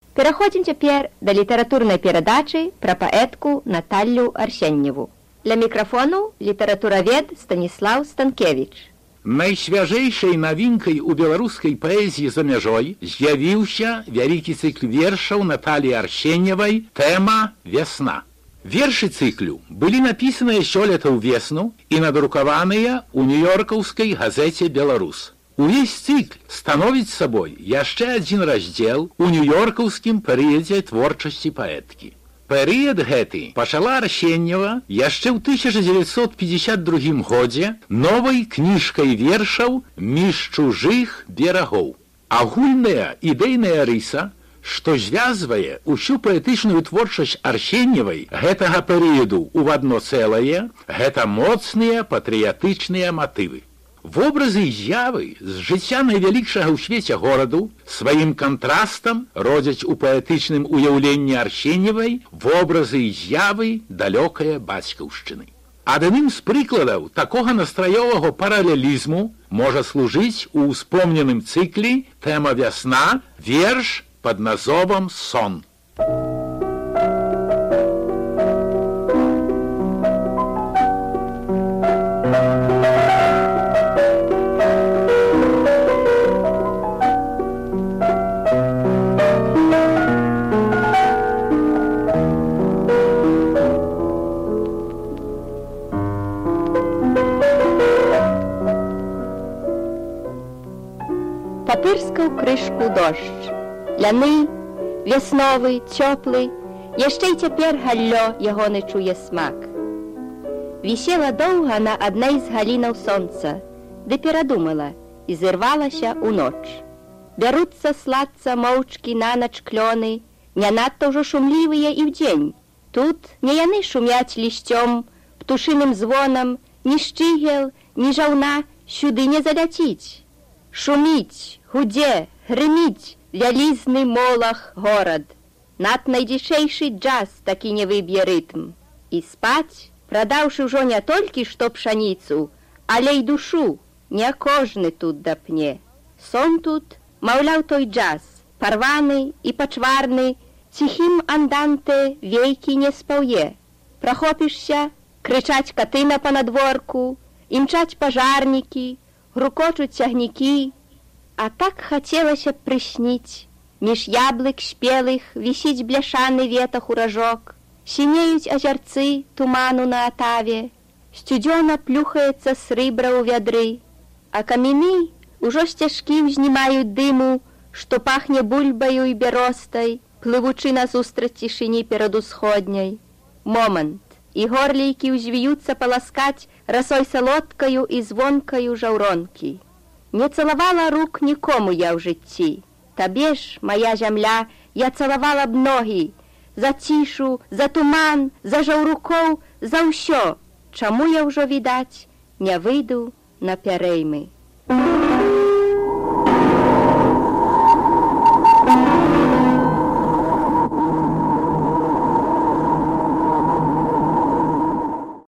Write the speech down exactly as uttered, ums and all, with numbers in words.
Пераходзім цяпер да літаратурнай перадачы пра паэтку Наталлю Арсеньеву. Для мікрафону літаратуравед Станіслаў Станкевіч. Найсвяжэйшай навінкай у беларускай паэзіі за мяжой з'явіўся вялікі цыкл вершаў Наталлі Арсеньевай «Тэма вясна». Вершы цыклю былі напісаныя сёлета ўвесну і надрукаваныя ў нью-йоркаўскай газеце «Беларус». Увесь цыкл становіць сабой яшчэ адзін раздзел у нью-йоркаўскім перыядзе творчасці паэткі. Перыяд гэты пачала Арсеньева яшчэ ў тысяча дзевяцьсот пятьдесят другім годзе новай кніжкай вершаў «Між чужых берагоў». Агульная ідэйная рыса, што звязвае ўсю паэтычную творчасць Арсеньевай гэтага перыяду ў адно цэлае, гэта моцныя патрыятычныя матывы. Вобразы і з'явы з жыцця найвялікшага ў свеце гораду сваім кантрастам родзяць у паэтычным уяўленні Арсеньевай вобразы і з'явы далёкае бацькаўшчыны. Адным з прыкладаў такога настраёвага паралелізму можа служыць у ўспомненым цыкле «Тэма вясна» верш пад назовам «Сон». Папырскаў крышку дождж. Ляны, вясновы, цёплы, яшчэ й цяпер галлё ягоны чуе смак. Вісела доўга на адной з галінаў сонца, ды перадумала і зірвалася ў ноч. Бяруцца сладца моўчкі на ноч клёны, не надта ўжо шумлівыя і ўдзень. Тут не яны шумяць лісцём, птушыным звонам, ні шчыгел, ні жаўна сюды не заляціць. Шуміць, гудзе, грыміць вялізны молах горад. Над найдзічэйшы джаз такі не выб'е рытм. І спаць, прадаўшы ўжо не толькі што пшаніцу, але й душу, не кожны тут дапне. Сон тут, маўляў, той джаз, парваны і пачварны, ціхім анданте вейкі не спаўе. Прахопішся, крычаць каты на панадворку, імчаць пажарнікі, грукочуць цягнікі, а так хацелася б прысніць. Між яблык спелых вісіць бляшаны ветах уражок, сінеюць азярцы туману на атаве, сцюдзёна плюхаецца срыбра ў вядры, а каміны ўжо сцяжкі ўзнімаюць дыму, што пахне бульбаю і бяростай, плывучы назустраць цішыні перад усходняй. Момант, і горлейкі ўзвіюцца паласкаць расой салодкаю і звонкаю жаўронкі. Не цалавала рук нікому я ў жыцці. Табе ж, моя зямля, я цалавала б ногі. За цішу, за туман, за жаўрукоў, за ўсё. Чаму я ўжо, відаць, не выйду на пярэймы?